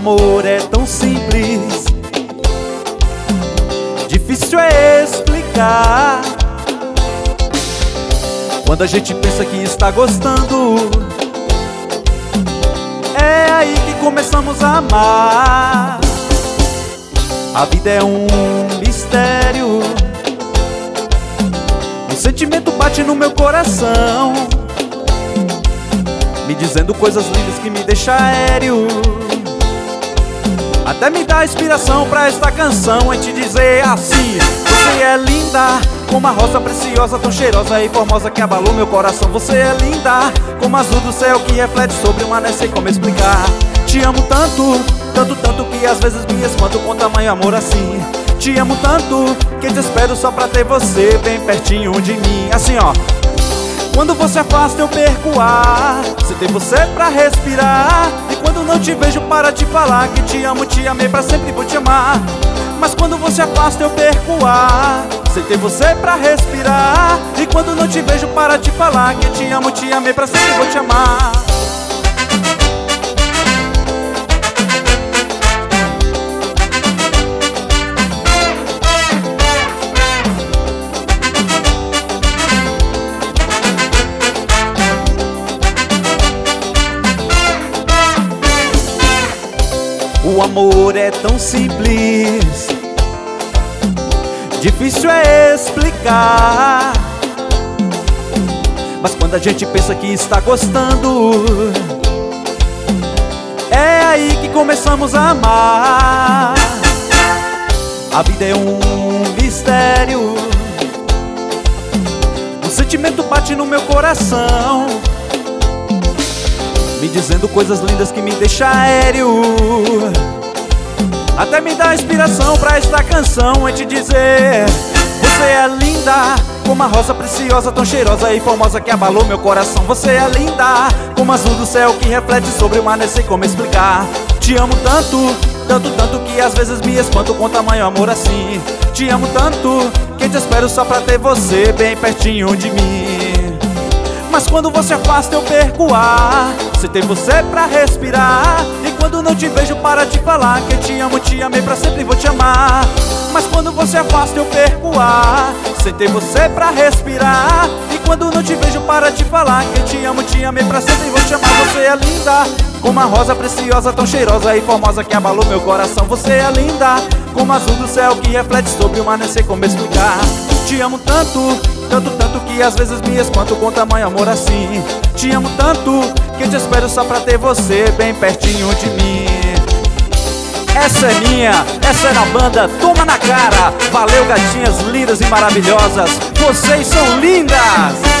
amor é tão simples, difícil é explicar. Quando a gente pensa que está gostando, é aí que começamos a amar. A vida é um mistério, um sentimento bate no meu coração, me dizendo coisas lindas que me deixam aéreo. Até me dá inspiração pra esta canção em te dizer assim: você é linda, como a rosa preciosa, tão cheirosa e formosa que abalou meu coração. Você é linda, como a azul do céu que reflete sobre o mar, não sei como explicar. Te amo tanto, tanto, tanto que às vezes me espanto com tamanho amor assim. Te amo tanto que te espero só pra ter você bem pertinho de mim. Assim ó, quando você afasta eu perco o ar, sem ter você pra respirar. E quando não te vejo para te falar que te amo, te amei, pra sempre vou te amar. Mas quando você afasta eu perco o ar, sem ter você pra respirar. E quando não te vejo para te falar que te amo, te amei, pra sempre vou te amar. O amor é tão simples, difícil é explicar. Mas quando a gente pensa que está gostando, é aí que começamos a amar. A vida é um mistério, um sentimento bate no meu coração, me dizendo coisas lindas que me deixam aéreo. Até me dá inspiração pra esta canção em te dizer: você é linda, como a rosa preciosa, tão cheirosa e formosa que abalou meu coração. Você é linda, como a azul do céu que reflete sobre o mar, não sei como explicar. Te amo tanto, tanto, tanto que às vezes me espanto com tamanho amor assim. Te amo tanto que te espero só pra ter você bem pertinho de mim. Mas quando você afasta eu perco o ar, sem ter você pra respirar. E quando não te vejo para te falar que te amo, te amei, pra sempre vou te amar. Mas quando você afasta eu perco o ar, sem ter você pra respirar. E quando não te vejo para te falar que te amo, te amei, pra sempre vou te amar. Você é linda, como a rosa preciosa, tão cheirosa e formosa que abalou meu coração. Você é linda, como a azul do céu que reflete sobre o mar, não sei como explicar. Te amo tanto, tanto, tanto que às vezes me espanto com tamanho amor assim. Te amo tanto que te espero só pra ter você bem pertinho de mim. Essa é minha, essa é na banda Toma na Cara. Valeu, gatinhas lindas e maravilhosas, vocês são lindas!